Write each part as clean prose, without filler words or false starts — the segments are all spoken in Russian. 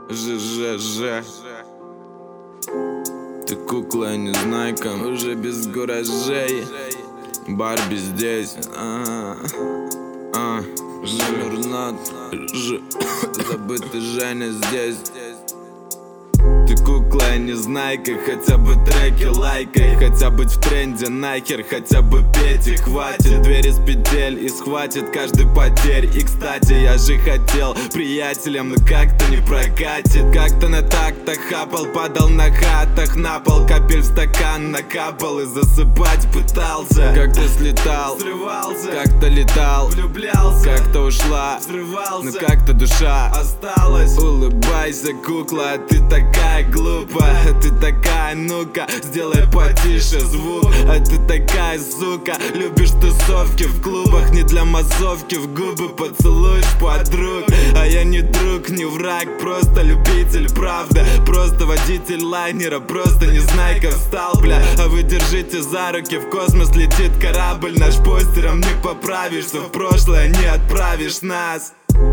ЖЖЖ. Ты кукла, а не знайка, уже без куражей. Барби здесь. Журнат. Забытый Женя здесь. Ты кукла, а не знайка, хотя бы треки лайкай. Хотя быть в тренде нахер, хотя бы петь и хватит. Дверь из петель и схватит каждый потерь. И кстати, я же хотел приятелям, но как-то не прокатит. Как-то на так-то хапал, падал на хатах на пол. Капель в стакан накапал и засыпать пытался. Как-то слетал, взрывался, как-то летал, влюблялся, как-то ушла, взрывался, но как-то душа осталась. Улыбайся, кукла, а ты такая глупая, ты такая, ну-ка, сделай потише звук. А ты такая, сука, любишь тусовки в клубах, не для массовки, в губы поцелуешь подруг. А я не друг, не враг, просто любитель, правда. Просто водитель лайнера, просто незнайка встал, бля. А вы держите за руки, в космос летит корабль. Наш постером не поправишься, в прошлое не отправишь нас.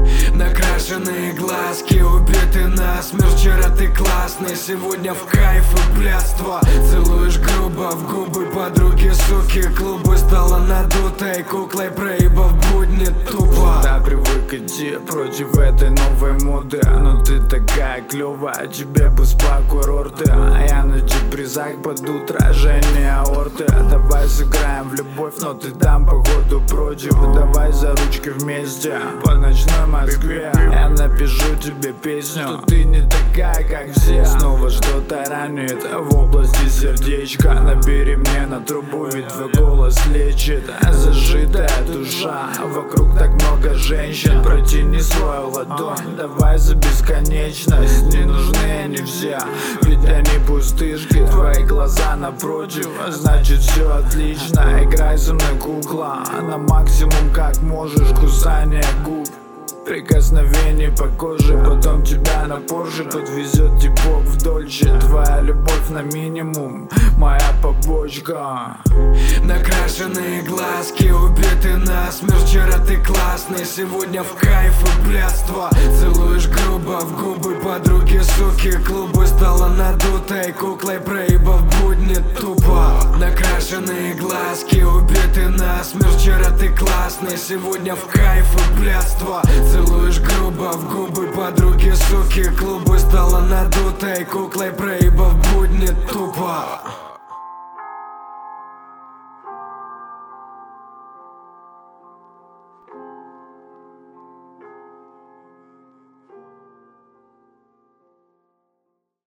Накрашенные глазки, убиты насмерть. Вчера ты классный, сегодня в кайф и блядство. Целуешь грубо в губы подруги, суки. Клубы стала надутой куклой, проебав будни тупо. Да, привык идти против этой новой моды, но ты такая клёвая, тебе бы спа курорты. А я на депрессах под отражение аорты. Давай сыграем в любовь, но ты там походу против. Давай за ручки вместе по ночной Москве. Я напишу тебе песню, что ты не такая, как все. Снова что-то ранит в области сердечка. Набери мне на трубу, ведь твой голос лечит. Зажитая душа, вокруг так много женщин. Протяни свою ладонь, давай за бесконечность. Не нужны они все, ведь они пустышки. Твои глаза напротив, значит все отлично. Играй со мной, кукла, на максимум как можешь. Кусание губ, прикосновение по коже, потом тебя на Порше подвезет типок в Дольче. Твоя любовь на минимум, моя побочка. Накрашенные глазки, убиты насмерть. Вчера ты классный, сегодня в кайф и блядство. Целуешь грубо в губы подруги, суки. Клубы стала надутой куклой, проебав будни тупо. Накрашенные глазки, убиты насмерть. Вчера ты классный, сегодня в кайф и блядство. Целуешь грубо в губы подруги, суки. Клубы стала надутой куклой, проебав будни тупо.